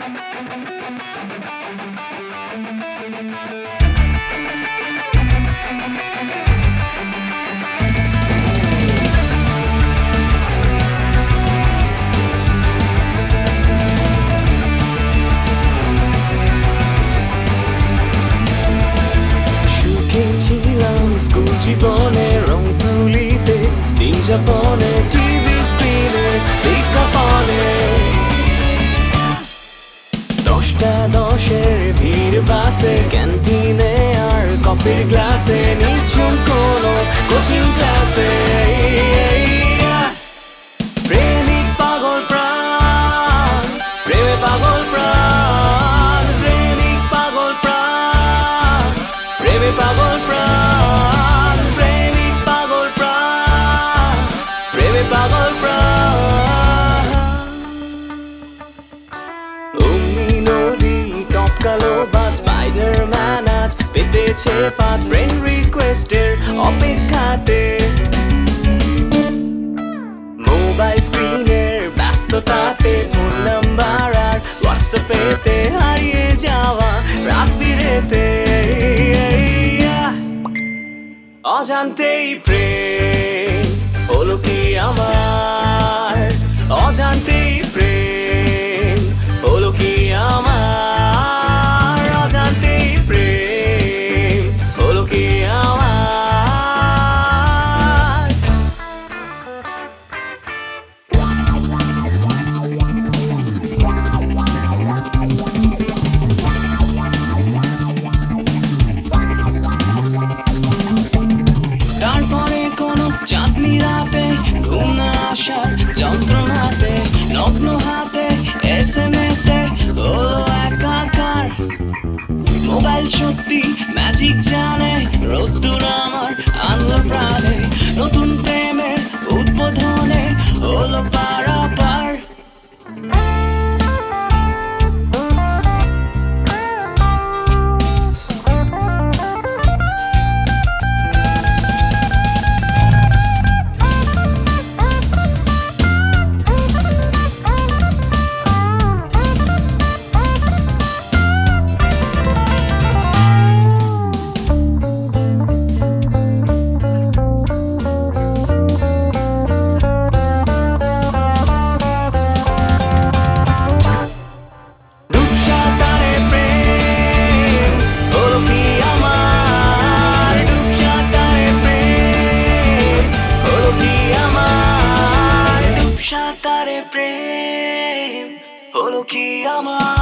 জীবনে রং তুলিতে দিন যাপনে টিভি স্ক্রিনে বিজ্ঞাপনে 10টা 10-এর ভিড় বাসে ক্যান্টিনে আর কফির গ্লাসে নিঝুম কোনো কোচিং ক্লাসে প্রেমিক পাগল প্রাণ প্রেমে পাগল প্রাণ প্রেমিক পাগল প্রাণ প্রেমে পাগল প্রাণ পাগল প্রাণ অগ্নি নদী টপকালো বাজ স্পাইডারম্যান আজ পেতেছে ফাঁদ ফ্রেন্ড রিকোয়েস্টের অপেক্ষাতে মোবাইল স্ক্রিনের ব্যস্ততাতে ফোন নাম্বার আর হোয়াটসঅ্যাপেতে হারিয়ে যাওয়া রাত বিরেতে অজান্তেই প্রেম হলো কি আমার অজান্তেই প্রেম হলো কি আমার অজান্তেই প্রেম হলো কি আমার তারপরে কোনো চাঁদনি রাতে ঘুম না আসার যন্ত্রণাতে নগ্ন হাতে SMS এ হলো একাকার মোবাইল সত্যি ম্যাজিক জানে রোদ্দুর আমার আনলো প্রাণে নতুন প্রেমের উদ্বোধনে হলো পারাপার প্রেম হলো কি আমার